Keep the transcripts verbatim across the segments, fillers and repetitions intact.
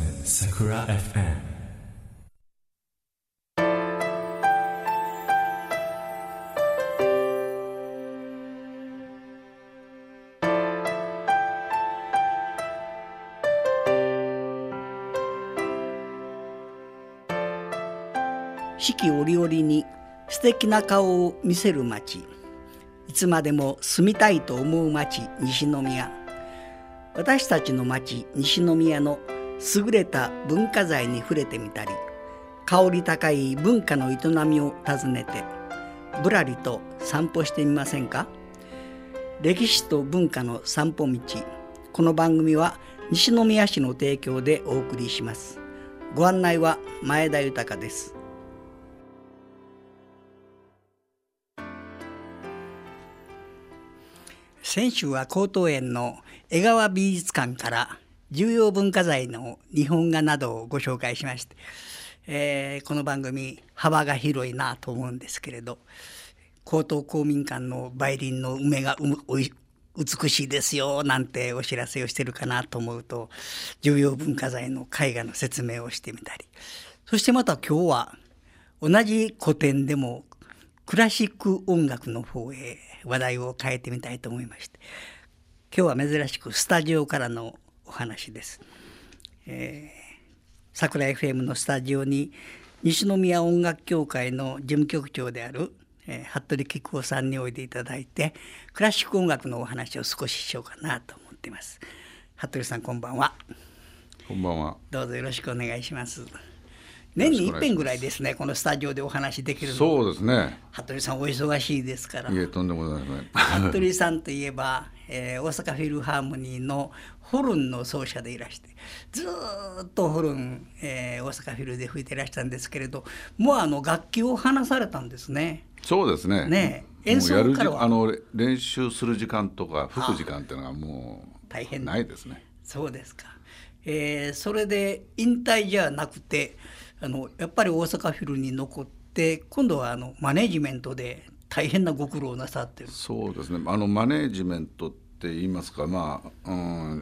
Sakura エフエム。 四季折々に素敵な顔を見せる町、いつまでも住みたいと思う町、西宮。私たちの町西宮の優れた文化財に触れてみたり、香り高い文化の営みを訪ねてぶらりと散歩してみませんか。歴史と文化の散歩道、この番組は西宮市の提供でお送りします。ご案内は前田豊です。先週は江東園の江川美術館から重要文化財の日本画などをご紹介しまして、えー、この番組幅が広いなと思うんですけれど、江東公民館の梅林の梅がうおい美しいですよなんてお知らせをしてるかなと思うと、重要文化財の絵画の説明をしてみたり、そしてまた今日は同じ古典でもクラシック音楽の方へ話題を変えてみたいと思いまして、今日は珍しくスタジオからのお話です。えー、桜 エフエム のスタジオに西宮音楽協会の事務局長である、えー、服部喜久夫さんにおいでいただいて、クラシック音楽のお話を少ししようかなと思っています。服部さん、こんばんは。 こんばんは。 どうぞよろしくお願いします。年に一遍ぐらいですね、このスタジオでお話できるの。 そうですね。 服部さんお忙しいですから。 いえ、とんでもございません。 服部さんといえば、えー、大阪フィルハーモニーのホルンの奏者でいらして、ずっとホルン、えー、大阪フィルで吹いてらしたんですけれど、もうあの楽器を離されたんですね。 そうですね。 ねえ、演奏からはあの練習する時間とか吹く時間っていうのがもう大変ないですね。 そうですか。えー、それで引退じゃなくて、あのやっぱり大阪フィルに残って、今度はあのマネジメントで大変なご苦労なさってる。 そうですね。あのマネジメントって言いますか、まあ、うん、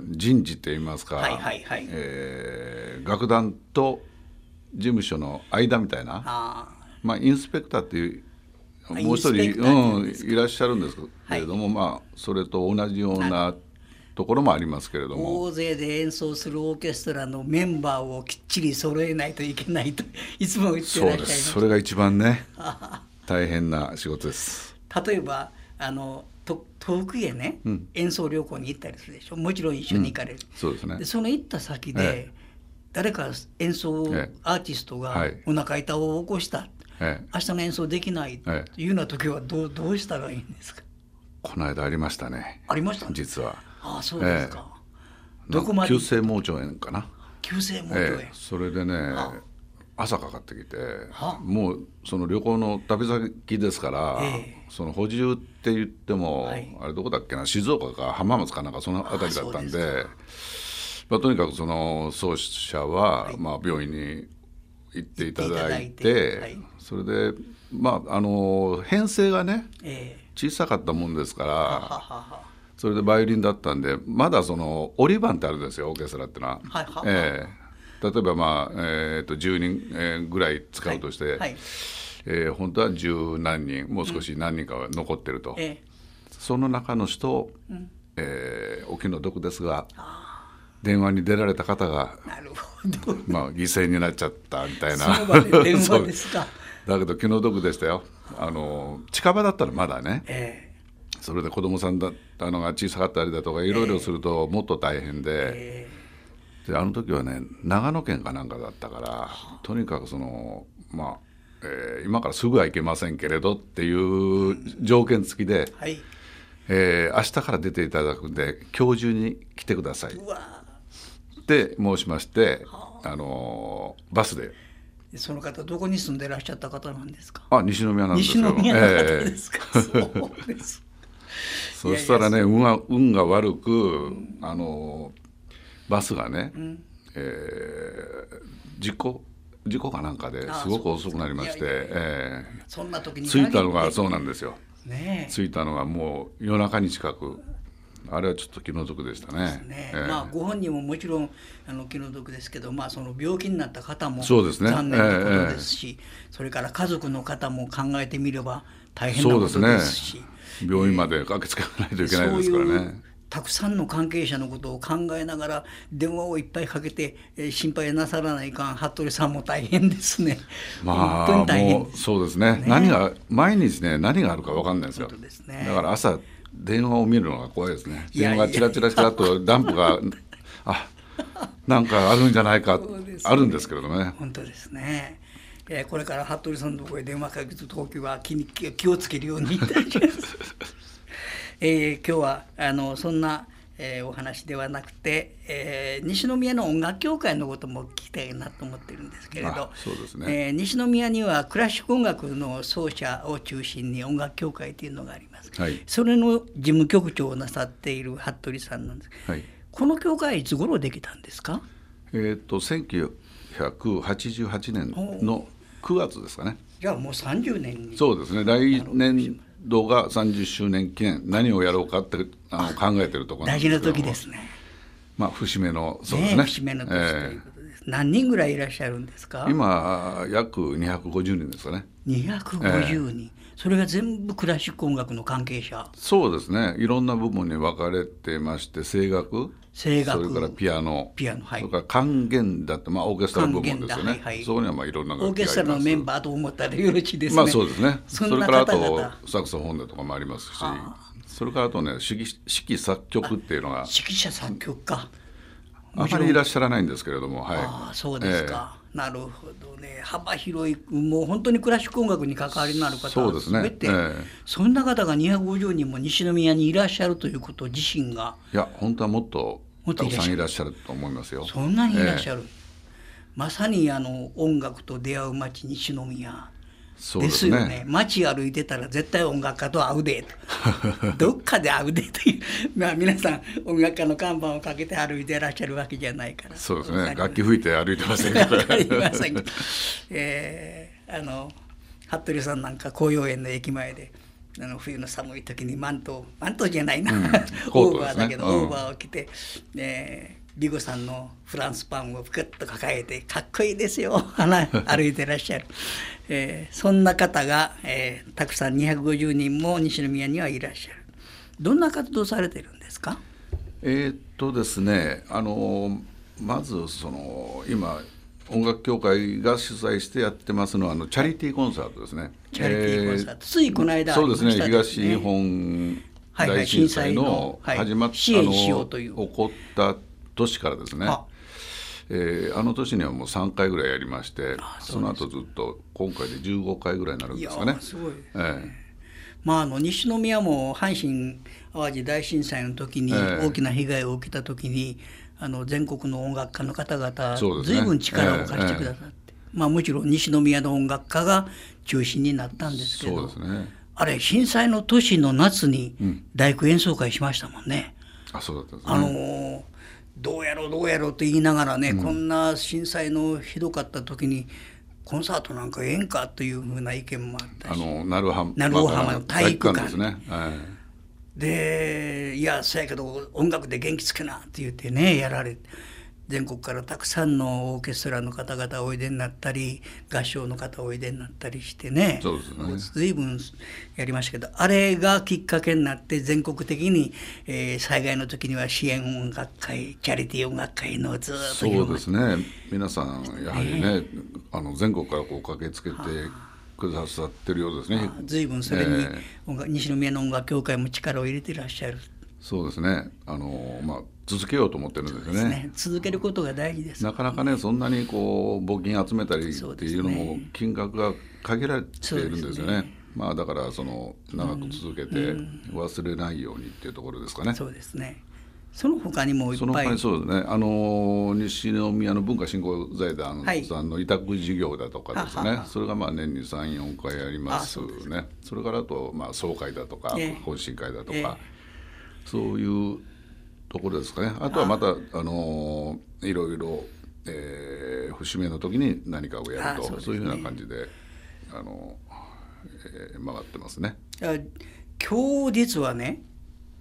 人事って言いますか、 はいはいはい、 えー、楽団と事務所の間みたいな、 あ、 まあ、インスペクターっていうもう一人、うん、いらっしゃるんですけれども、はい、まあ、それと同じようなところもありますけれども、 大勢で演奏するオーケストラのメンバーをきっちり揃えないといけないといつも言ってらっしゃいます。 そうです。それが一番ね大変な仕事です。 例えばあのと遠くへね、うん、演奏旅行に行ったりするでしょ。もちろん一緒に行かれる、うん、 そうですね。 でその行った先で、ええ、誰か演奏、ええ、アーティストがお腹痛を起こした、ええ、明日の演奏できないというような時はどう、どうしたらいいんですか。 この間ありましたね。 ありました、ね、 実は。 ああ、そうですか。 えー、どこまで。急性盲腸炎かな。 急性盲腸炎、 えー、それでね、朝かかってきて、もうその旅行の旅先ですから、えー、その補充って言っても、はい、あれどこだっけな、静岡か浜松かなんかその辺りだったんで、まあ、とにかくその奏者は、はい、まあ、病院に行っていただいて、はい、それで、まあ、あの編成がね、えー、小さかったもんですから、はははは、それでバイオリンだったんで、まだその折り番ってあるんですよ、オーケストラってのは。はいはい、えー、例えば、まあえー、とじゅうにん、えー、ぐらい使うとして、はいはい、えー、本当は十何人、もう少し何人かは残ってると、うん、えー、その中の人、うん、えー、お気の毒ですが、電話に出られた方が、 なるほど、 まあ、犠牲になっちゃったみたいな。 その場で電話ですか。 だけど気の毒でしたよ。あの近場だったらまだね、えー、それで子供さんだったのが小さかったりだとかいろいろするともっと大変で、えー、であの時はね長野県かなんかだったから、とにかくそのまあ、えー、今からすぐは行けませんけれどっていう条件付きで、はい、えー、明日から出ていただくんで今日中に来てくださいって申しまして、あのバスで。 その方どこに住んでらっしゃった方なんですか。 あ、西宮なんですよ。 西宮の方ですか。えー、そうです。 そしたらね、運が運が悪く、うん、あのバスがね、うん、えー、事故事故かなんかですごく遅くなりまして、えー、 そんな時に着いたのがそうなんですよ。 ね、 着いたのがもう夜中に近くあれはちょっと気の毒でしたね。 ねえーまあ、ご本人ももちろんあの気の毒ですけど、まあ、その病気になった方もそうですね残念なことですし、それから家族の方も考えてみれば大変なことですし、 病院まで駆けつけないといけないですからね。 そういうたくさんの関係者のことを考えながら電話をいっぱいかけて、えー心配なさらないかん服部さんも大変ですね。 まあ本当に大変もうです。 そうですね、何が毎日ね何があるか分かんないですよ。 本当ですね。 だから朝電話を見るのが怖いですね。 いやいや電話がチラチラチラっとダンプがあなんかあるんじゃないか、 そうですねあるんですけれどね。 本当ですね。えーこれから服部さんのところへ電話かけるときは気に気をつけるようにいたします。えー今日はあのそんな、えーお話ではなくて、えー西宮の音楽協会のことも聞きたいなと思ってるんですけれど、 あそうですね、 えー西宮にはクラシック音楽の奏者を中心に音楽協会というのがあります。 はいそれの事務局長をなさっている服部さんなんです。 はい、 この協会いつ頃できたんですか？ えーっとせんきゅうひゃくはちじゅうはちねんのくがつですかね。 じゃあもうさんじゅうねんに。 そうですね、来年度がさんじゅっしゅうねん記念、何をやろうかってあの考えてるところなん大事なですけども、 時ですね。 まあ節目のそうですね、 ね節目の年ということです。何人ぐらいいらっしゃるんですか？ 今約にひゃくごじゅうにんですかね。 にひゃくごじゅうにん、それが全部クラシック音楽の関係者。 そうですね、いろんな部門に分かれてまして、声楽、 声楽それからピアノ、 ピアノはいそれから管弦だって、まあ、オーケストラ部門ですよね、 管弦だはいはいそこにはまあいろんな楽器があります。 オーケストラのメンバーと思ったらよろしいですね。 まあそうですね、 そんなそれからあ方々 とサクソフォンだとかもありますし、それからあとね、指揮指揮作曲っていうのが指揮者作曲家。 あまりいらっしゃらないんですけれども、はい、 ああそうですか、なるほどね。幅広い、もう本当にクラシック音楽に関わりのある方そうですね全て、 ええそんな方がにひゃくごじゅうにんも西宮にいらっしゃるということ自身が、 いや本当はもっともっとたくいらっしゃるさんいらっしゃると思いますよ。 そんなにいらっしえゃる、まさにあの音楽と出会う街西宮でそうですすねよね。街歩いてたら絶対音楽家と会うでとどっかで会うでというまあ皆さん音楽家の看板をかけて歩いてらっしゃるわけじゃないから。 そうですね、 わかります楽器吹いて歩いてませんからわかりませんけど、えーあの服部さんなんか紅葉園の駅前であの冬の寒い時にマントマントじゃないな、 うんオーコートですねバーだけど、 うんオーバーを着て、えービゴさんのフランスパンをグッと抱えてかっこいいですよ花歩いてらっしゃる、えーそんな方が、えーたくさんにひゃくごじゅうにんも西宮にはいらっしゃる。どんな活動されてるんですか？ えーっとですね、あのまずその今音楽協会が主催してやってますのはあのチャリティーコンサートですね。 チャリティーコンサート、 えーついこの間ありましたそうですね、東日本はいはい大震災の震災の始まっはい支援しようというあの起こった年からですね、 あえーあの年にはもうさんかいぐらいやりまして、 あその後ずっと今回でじゅうごかいぐらいになるんいやですかねー。すごい。 えまあ、あの西宮も阪神・淡路大震災の時にええ大きな被害を受けた時に、あの全国の音楽家の方々 そうですね随分力を貸してくださって、まあ、もちろん西宮の音楽家が中心になったんですけそうど、 ですね。 あれ震災の年の夏に大工演奏会しましたもんね。 あ、そうだったんですね。 あのーどうやろうどうやろうと言いながらね、こんな震災のひどかった時にコンサートなんかええんかというふうな意見もあったし、 あの鳴尾浜鳴尾浜の体育館ですね。えでいやそうやけど音楽で元気つけなって言ってねやられて、全国からたくさんのオーケストラの方々おいでになったり合唱の方おいでになったりしてね、 そうですね随分やりましたけど、あれがきっかけになって全国的に、えー災害の時には支援音楽会チャリティー音楽会のずーっとそう広まですね。皆さんやはりね、あの全国からこう駆けつけてくださってるようですね。 随分それにええ音楽西宮の音楽協会も力を入れてらっしゃる。 そうですね。あのまあ続けようと思ってるんですよね。 ね、続けることが大事です。 なかなかねそんなにこう募金集めたりっていうのもそうですね金額が限られているんですよそうね。まあだからその長く続けて忘れないようにっていうところですかね。 そうですね。その他にもいっぱいその他にそうですね、あの西宮の文化振興財団はいさんの委託事業だとかですね、 はははそれがまあ年にさん、よんかいありますあそうですね。それからあとまあ総会だとかええ懇親会だとか、 ええそういうところですかね。あとはまたあのいろいろ、えー節目の時に何かをやると、 あそうですねそういうふうな感じであの、えー回ってますね。 あ今日実はね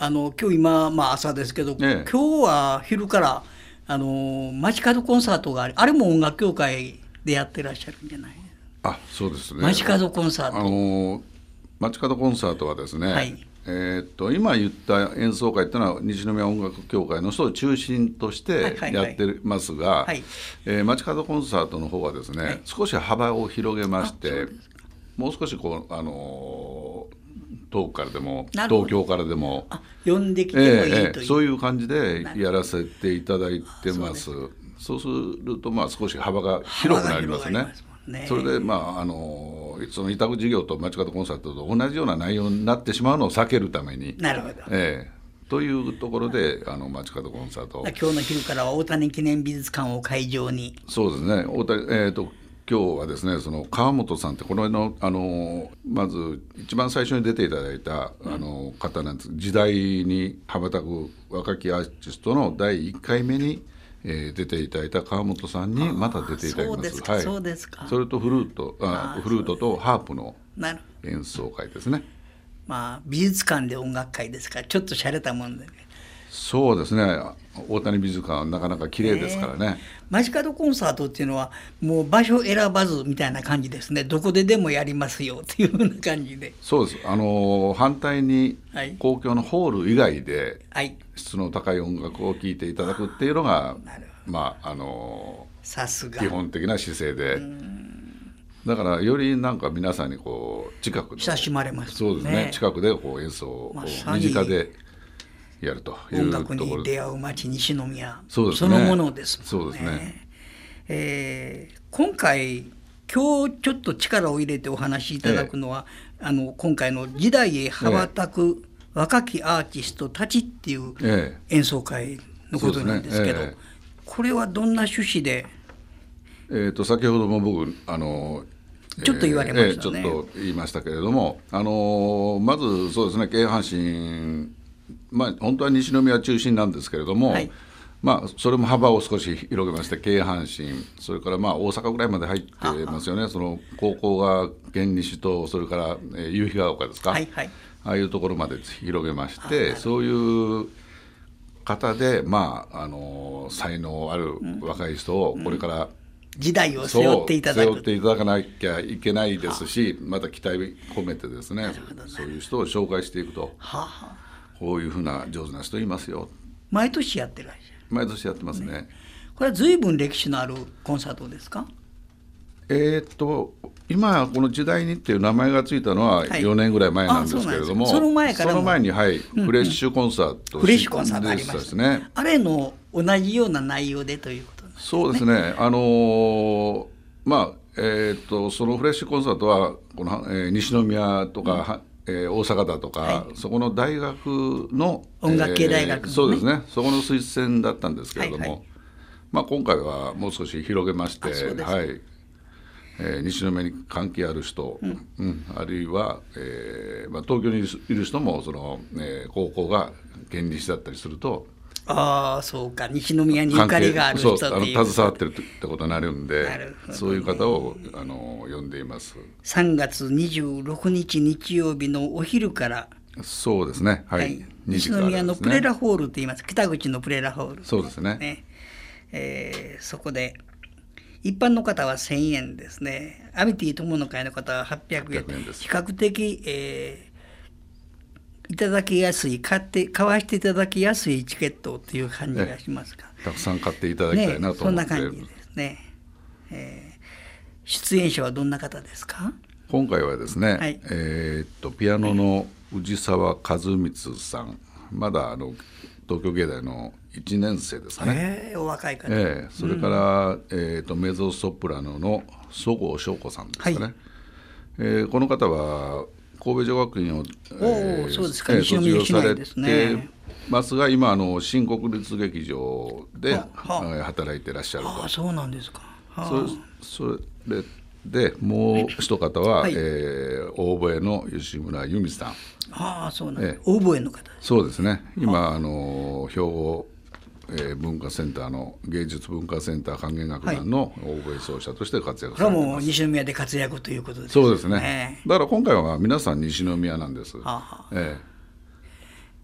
あの今日今、まあ、朝ですけど、 ええ、 今日は昼からあの街角コンサートがあり、あれも音楽協会でやってらっしゃるんじゃない？ あ、そうですね。 街角コンサート。 あの街角コンサートはですね、 はい、 えー、っと今言った演奏会っていうのは西宮音楽協会の人を中心としてやってますが、街角コンサートの方はですね、はい、少し幅を広げまして、もう少しこう、あの遠くからでも東京からでも呼んできてもいいという、えー、 そういう感じでやらせていただいてます。そうするとまあ少し幅が広くなりますね。ね、それで、まあ、あのその委託事業と街角コンサートと同じような内容になってしまうのを避けるために。 なるほど、 えー、というところであの街角コンサート、 今日の昼からは大谷記念美術館を会場に。 そうですね、大谷、えーと今日はですね、その川本さんってこののあのまず一番最初に出ていただいたあの方なんです。時代に羽ばたく若きアーティストのだいいっかいめに、えー、出ていただいた川本さんにまた出ていただきます。はい、 そうですか。 それとフルートあフルートとハープの演奏会ですね。 まあ美術館で音楽会ですからちょっと洒落たもんで、ね、 そうですね。大谷美術館はなかなか綺麗ですからね。ね、 街角コンサートっていうのはもう場所選ばずみたいな感じですね。どこででもやりますよっていうような感じで。 そうです。あの反対に公共のホール以外で質の高い音楽を聴いていただくっていうのが、まああのさすが基本的な姿勢で、だからよりなんか皆さんにこう近くで親しまれますね。 そうですね。近くでこう演奏を身近でやるというところ、 音楽に出会う街西宮そ, そのものですもんね。 そうですね。 えー、今回今日ちょっと力を入れてお話しいただくのは、ええ、あの今回の時代へ羽ばたく若きアーティストたちっていう演奏会のことなんですけど、ええええ、これはどんな趣旨で？ えー、と先ほども僕あのちょっと言われましたね。 えー、ちょっと言いましたけれども、あのまずそうですね、京阪神、まあ、本当は西宮中心なんですけれども、はい、まあ、それも幅を少し広げまして、京阪神、それからまあ大阪ぐらいまで入ってますよね。その高校が県西と、それから、えー、夕日が丘ですか、はいはい、ああいうところまで広げまして、そういう方で、まあ、あの才能ある若い人をこれから、うんうん、 時代を背負っていただく、 背負っていただかなきゃいけないですし、また期待込めてですね、そういう人を紹介していくと、はあ、こういうふうな上手な人いますよ。 毎年やってらっしゃる？ 毎年やってますね。ね、 これは随分歴史のあるコンサートですか？ えー、っと今この時代にっていう名前がついたのはよねんぐらい前なんですけれども、 はい、その前からもその前に、はい、うんうん、フレッシュコンサート、 フレッシュコンサートありましたね。あれの同じような内容でということなんですね。 そうですね。あのー、まあえー、っとそのフレッシュコンサートはこの、えー、西宮とか、うん、えー、大阪だとか、はい、そこの大学の音楽系大学の、ね、 えー、そうですね、そこの推薦だったんですけれども、はいはい、まあ、今回はもう少し広げまして、はい、えー、西宮に関係ある人、うんうん、あるいは、えーまあ、東京にいる人もその、えー、高校が県西だったりすると、 ああそうか、西宮にゆかりがある人っていう、 そう、あの携わってるってことになるんで、ね、そういう方をあの呼んでいます。 さんがつにじゅうろくにち日曜日のお昼から、 そうですね、はい、はい、 西宮のプレラホールといいます、北口のプレラホール、ね、 そうですね、 ね、えー、そこで一般の方はせんえんですね。アミティ友の会の方ははっぴゃくえん、比較的、えーいただきやすい、買って買わしていただきやすいチケットという感じがしますか、ね、 たくさん買っていただきたいなと思って、ね、そんな感じですね、 えー、出演者はどんな方ですか？ 今回はですね、はい、えー、っとピアノの氏沢和光さん、まだあの東京芸大のいちねん生ですかね、 えー、お若い方、 えー、それから、うん、えー、っとメゾソプラノの十郷翔子さんですかね、はい、えー、この方は神戸女学院を、 えー、そうですか、 卒業されてますが、今あの新国立劇場で働いてらっしゃると。 あ、そうなんですか。 そ, それでもう一方は、はい、えー、オーボエの吉村由美さん。 ああ、そうなんです、えー、オーボエの方です。 そうですね。今あの兵庫、えー、文化センターの芸術文化センター管弦楽団のオーボエ奏者として活躍されています。 これはもう西宮で活躍ということですね。 そうですね。だから今回は皆さん西宮なんです。はあ、え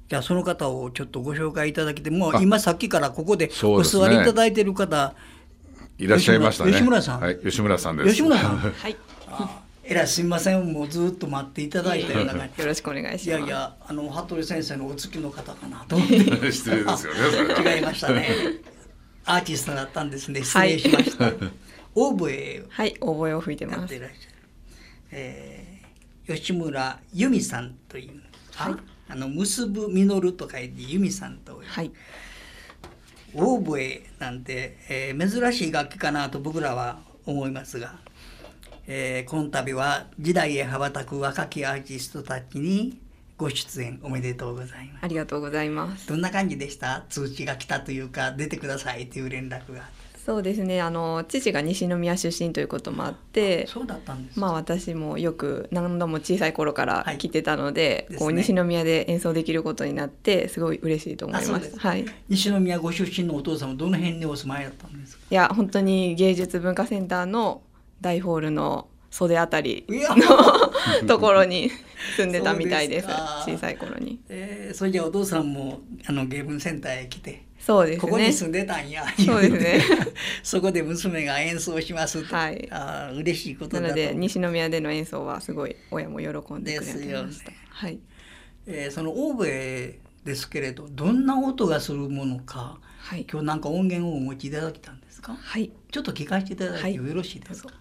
じゃあその方をちょっとご紹介いただきて、もうあ今さっきからここでおそうですね座りいただいている方、 いらっしゃいましたね。 吉村さん、 はい、吉村さんです。 吉村さんはい。 あえらいすみません、もうずっと待っていただいたような感じ。 よろしくお願いします。 いやいや、あの服部先生のお付きの方かなと思って失礼ですよね、それは。 違いましたね。アーティストだったんですね。失礼しました。オーボエはい、オーボエを吹いてやっます。 ていらっしゃる、えー、吉村由美さんという、 はい、 あの結ぶ実と書いて由美さんと、 はい、 オーボエなんて、えー、珍しい楽器かなと僕らは思いますが、えー、この度は時代へ羽ばたく若きアーティストたちにご出演おめでとうございます。 ありがとうございます。 どんな感じでした？通知が来たというか、出てくださいという連絡が。 そうですね、あの父が西宮出身ということもあって、 そうだったんです。 まあ私もよく何度も小さい頃から来てたので、 はい、 こう西宮で演奏できることになってすごい嬉しいと思います。はい。 西宮ご出身のお父さんはどの辺にお住まいだったんですか？ いや本当に芸術文化センターの大ホールの袖あたりのところに住んでたみたいです。小さい頃に。 えー、それじゃあお父さんもあの芸文センターへ来て。 そうですね、 ここに住んでたんや。 そうですね。 そこで娘が演奏しますと、 はい、 あ嬉しいことだと。 なので西宮での演奏はすごい親も喜んでくれてました。ですよね。はい。 えー、そのオーボエですけれど、どんな音がするものか、はい、今日なんか音源をお持ちいただきたんですか？ はい。 ちょっと聞かせていただいてよろしいですか？はい。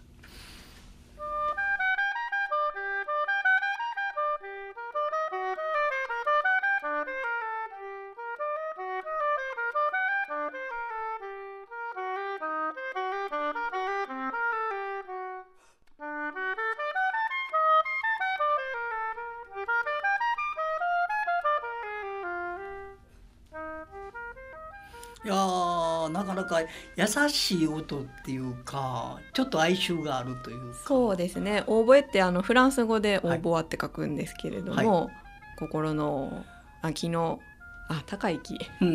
いやなかなか優しい音っていうか、ちょっと哀愁があるというか。 そうですね、オーボエってあのフランス語でオーボアって書くんですけれども、はい、心のあ気のあ高い気ですね、うん、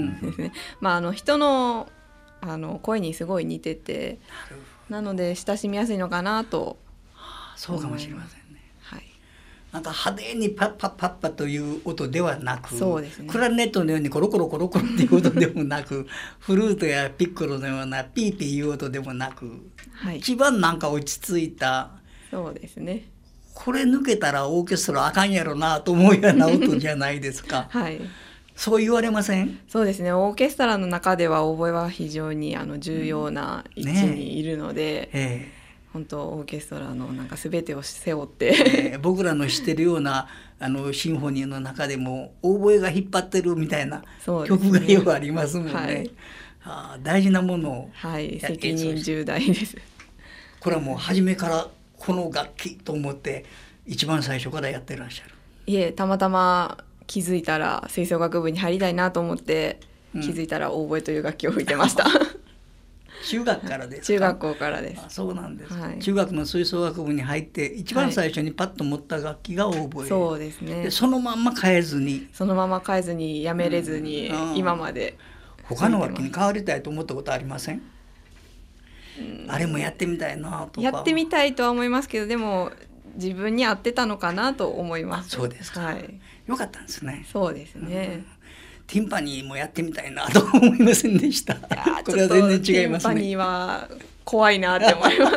まああの人のあの声にすごい似てて、 な, なので親しみやすいのかなと。 はあ、そうかもしれませんね。 はい、 なんか派手にパッパッパッパという音ではなく、 そうですね、 クラリネットのようにコロコロコロコロっていう音でもなくフルートやピッコロのようなピーピーいう音でもなく、はい、一番なんか落ち着いた。 そうですね、 これ抜けたらオーケストラあかんやろなと思うような音じゃないですか。 はい、 そう言われません？ そうですね、オーケストラの中ではオーボエは非常にあの重要な位置にいるので、うんねえー本当オーケストラのなんか全てを背負って、 えー、僕らの知ってるようなあのシンフォニーの中でもオーボエが引っ張ってるみたいな曲がよくありますもんね。はい、あ大事なものを、 はい、責任重大です。 これはもう初めからこの楽器と思って一番最初からやってらっしゃる？ いえ、たまたま気づいたら吹奏楽部に入りたいなと思って、うん、気づいたらオーボエという楽器を吹いてました。 中学からですか？ 中学校からです。 あ、そうなんです、 はい、 中学の吹奏楽部に入って一番最初にパッと持った楽器がオーボエ、 はい、そうですね。 でそのまんま変えずにそのまま変えずにやめれずに、うん、今まで他の楽器に変わりたいと思ったことありません？うん、あれもやってみたいなとか。 やってみたいとは思いますけど、でも自分に合ってたのかなと思います。 あ、そうですか、はい、よかったんですね。 そうですね、 うんティンパニーもやってみたいなと思いませんでした。これは全然違いますね。 ティンパニーは怖いなって思います。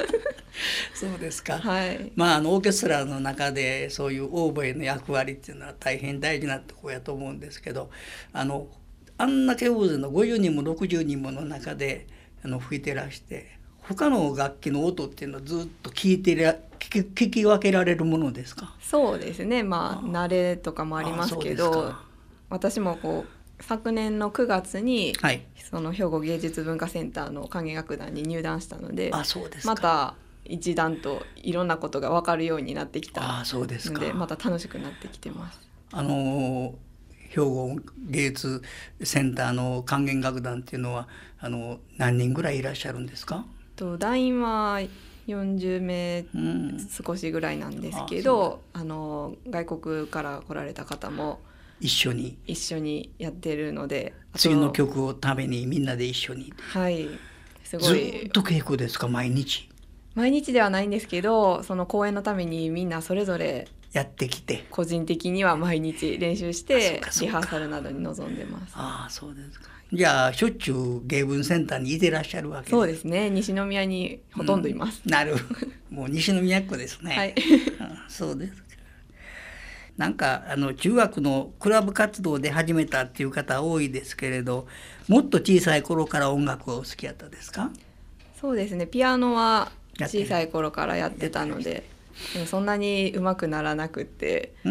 そうですか。 はい、 まああのオーケストラの中でそういうオーボエの役割っていうのは大変大事なところやと思うんですけど、あのあんだけ大勢のごじゅうにんもろくじゅうにんもの中であの吹いてらして他の楽器の音っていうのはずっと聞いてら聞き、聞き分けられるものですか？ そうですね、まあ慣れとかもありますけど、私もこう昨年のくがつに、はい、その兵庫芸術文化センターの管弦楽団に入団したので、 あ、そうですか。 また一段といろんなことが分かるようになってきたの で, あ、そうですか。 また楽しくなってきてます。 あの兵庫芸術センターの管弦楽団っていうのはあの何人ぐらいいらっしゃるんですか？ と団員はよんじゅうめい少しぐらいなんですけど、うん、あ, あの外国から来られた方も一緒に一緒にやってるので、 次の曲をためにみんなで一緒に。 はい、すごい。 ずっと稽古ですか？毎日？ 毎日ではないんですけど、その公演のためにみんなそれぞれやってきて、 個人的には毎日練習してリハーサルなどに臨んでます。 ああそうですか。じゃあしょっちゅう芸文センターにいてらっしゃるわけです。 そうですね、西宮にほとんどいます。 うん、なるもう西宮っ子ですね。 はい、 そうです。なんかあの中学のクラブ活動で始めたっていう方多いですけれど、もっと小さい頃から音楽がお好きやったですか？ そうですね、ピアノは小さい頃からやってたので、でもそんなに上手くならなくって、うん、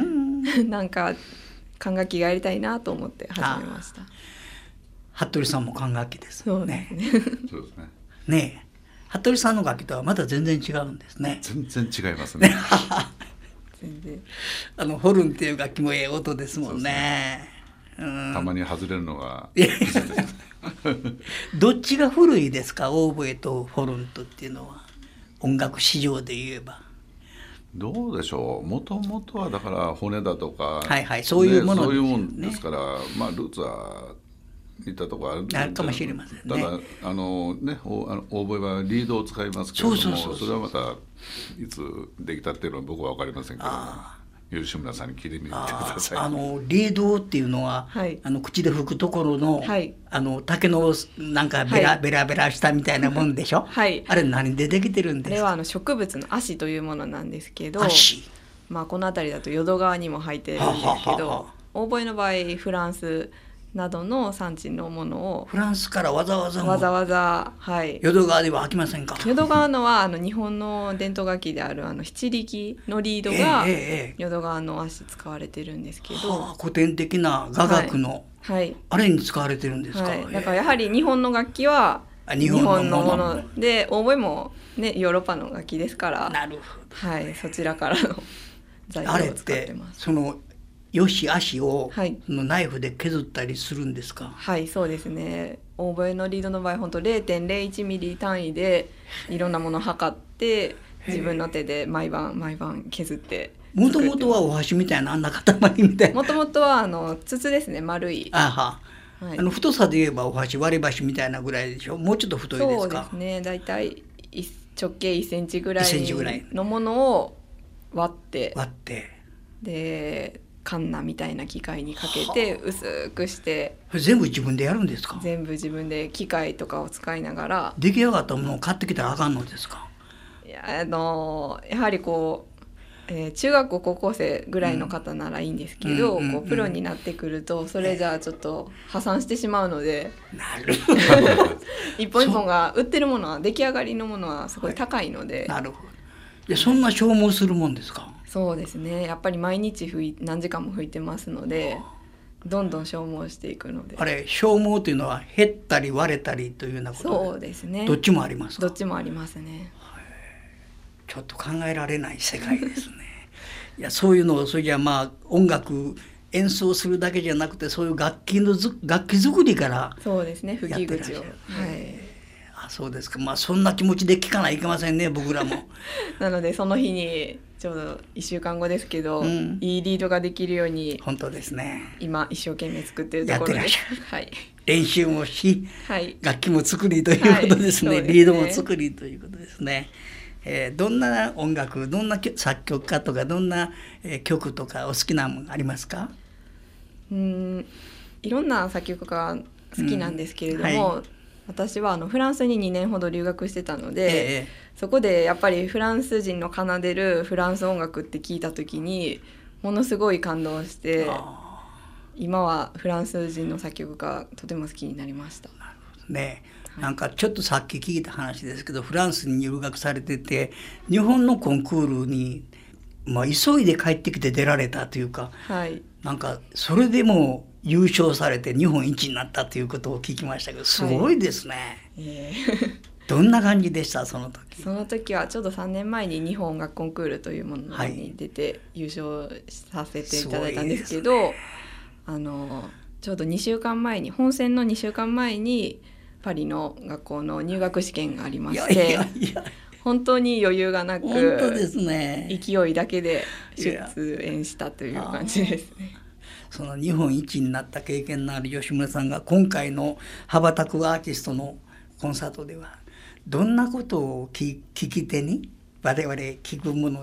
なんか管楽器がやりたいなと思って始めました。 服部さんも管楽器ですもんね。 そうですね。 ねえ、服部さんの楽器とはまた全然違うんですね。 全然違いますね。 全然あのホルンっていう楽器もええ音ですもんね。うん、 たまに外れるのがどっちが古いですか、オーボエとホルンとっていうのは、音楽史上で言えば。 どうでしょう。もともとはだから骨だとか、 はいはい、そういうものですよね。 そういうもんですから、まあルーツは似たところあるあるかもしれませんね。 ただあのね、オーボエはリードを使いますけれども、 そうそうそうそう、 それはまたいつできたっていうのは僕は分かりませんけども、吉村さんに聞いてみてください。 あのリードっていうのは、はい、あの口で吹くところの、はい、あの竹のなんかベラ、はい、ベラベラしたみたいなもんでしょ。はい、あれ何でできてるんですか？ あれはあの植物の葦というものなんですけど、葦、まあ、この辺りだと淀川にも生えてるんですけど、オーボエの場合フランスなどの産地のものをフランスからわざわざわざわざ、はい、 淀川では飽きませんか？ 淀川のはあの日本の伝統楽器であるあの七力のリードが淀川の足使われてるんですけど、 はあ、古典的な雅楽の、はい、あれに使われてるんですか？はい、 だからやはり日本の楽器は日本のもので、オーボエも、ね、ヨーロッパの楽器ですから、 なるほど、 はい、そちらからの材料を使ってます。 そのよし足を、はい、のナイフで削ったりするんですか？ はい、そうですね。オーボエのリードの場合、本当 ゼロてんゼロいちミリ単位でいろんなものを測って自分の手で毎晩毎晩削ってもともとはお箸みたいなあんな塊みたいな。 もともとはあの筒ですね、丸い。 あは、はい、あの太さで言えばお箸割り箸みたいなぐらいでしょ。もうちょっと太いですか？ そうですね。だいたい直径いっセンチぐらいのものを割って割ってでカンナみたいな機械にかけて薄くして、 全部自分でやるんですか？ 全部自分で機械とかを使いながら。 出来上がったものを買ってきたらあかんのですか？ いや、あのやはりこう、えー、中学校高校生ぐらいの方ならいいんですけど、うん、こうプロになってくるとそれじゃあちょっと破産してしまうので、 なるほど一本一本が売ってるものは出来上がりのものはすごい高いので、はい、 なるほど。いや、そんな消耗するもんですか？ そうですね、やっぱり毎日吹い何時間も吹いてますので、どんどん消耗していくので。 あれ、消耗というのは減ったり割れたりというようなことで。 そうですね、 どっちもありますか？ どっちもありますね。 ちょっと考えられない世界ですねいや、そういうのをそれじゃまあ音楽演奏するだけじゃなくて、そういう楽器のず楽器作りからそうですね、吹き口を、はい、 あ、そうですか。まあそんな気持ちで聴かないといけませんね、僕らもなのでその日にちょうどいっしゅうかんごですけど、うん、いいリードができるように本当ですね、 今一生懸命作っているところです。はい、 練習もし、はい、楽器も作りということですね、はい、リードも作りということですね。えー、どんな音楽、どんな作曲家とかどんな、えー、曲とかお好きなものありますか？ うーん、いろんな作曲家好きなんですけれども、うん、はい、私はあのフランスににねんほど留学してたので、えー、そこでやっぱりフランス人の奏でるフランス音楽って聞いた時にものすごい感動して、今はフランス人の作曲家とても好きになりました。 なるほどね。なんかちょっとさっき聞いた話ですけど、フランスに留学されてて日本のコンクールに、まあ、急いで帰ってきて出られたというか、はい、なんかそれでも優勝されて日本一になったということを聞きましたけど、すごいですね、はい、えー、どんな感じでしたその時？ その時はちょうどさんねんまえに日本音楽コンクールというものに出て優勝させていただいたんですけど、はい、ね、あのちょうどにしゅうかんまえに本選のにしゅうかんまえにパリの学校の入学試験がありまして、いやいやいや、本当に余裕がなく、 本当ですね、 勢いだけで出演したという感じですね。 その日本一になった経験のある吉村さんが今回の羽ばたくアーティストのコンサートではどんなことを聞き手に我々聞くものに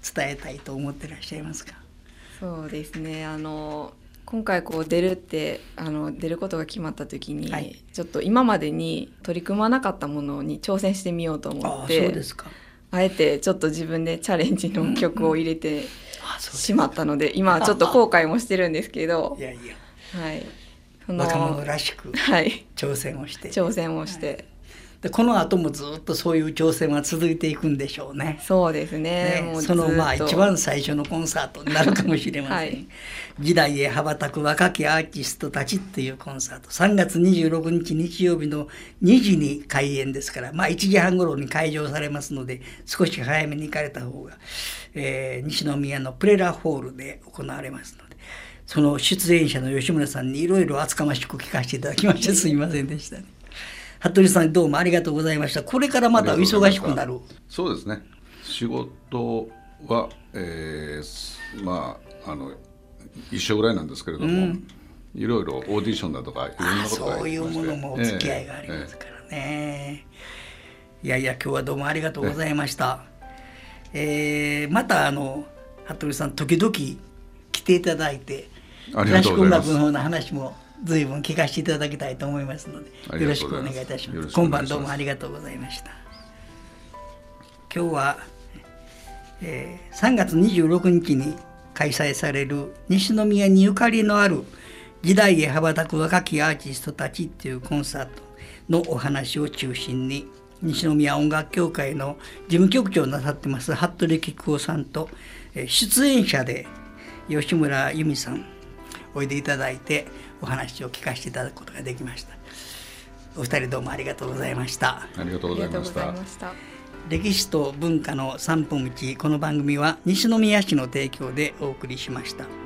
伝えたいと思ってらっしゃいますか？ そうですね、あの今回こう出るってあの出ることが決まった時に、はい、ちょっと今までに取り組まなかったものに挑戦してみようと思って、 あ, そうですか。あえてちょっと自分でチャレンジの曲を入れてしまったので、今はちょっと後悔もしてるんですけど、 いやいや、 はい、 その若者らしく挑戦をして、 はい、挑戦をして、はい、 でこの後もずっとそういう挑戦は続いていくんでしょうね。 そうです ね, ねもうそのまあ一番最初のコンサートになるかもしれません、はい、時代へ羽ばたく若きアーティストたちっていうコンサート、さんがつにじゅうろくにち日曜日のにじに開演ですから、まあ、いちじはん頃に開場されますので、少し早めに行かれた方が、えー、西宮のプレラホールで行われますので、その出演者の吉村さんにいろいろ厚かましく聞かせていただきましてすいませんでしたね。服部さんどうもありがとうございました。これからまた忙しくなる。 そうですね、仕事は、えー、まああの一緒ぐらいなんですけれども、うん、いろいろオーディションだとかいろんなことがありまして、 そういうものもお付き合いがありますからね、えーえー、いやいや今日はどうもありがとうございました、えー、またあの服部さん時々来ていただいてクラシック音楽の方の話も随分聞かせていただきたいと思いますので、よろしくお願いいたします。今晩どうもありがとうございました。今日は、えー、さんがつにじゅうろくにちに開催される西宮にゆかりのある時代へ羽ばたく若きアーティストたちっていうコンサートのお話を中心に、西宮音楽協会の事務局長をなさってます服部菊夫さんと、えー、出演者で吉村由美さんおいでいただいてお話を聞かせていただくことができました。お二人どうもありがとうございました。 ありがとうございました。 歴史と文化の散歩道、この番組は西宮市の提供でお送りしました。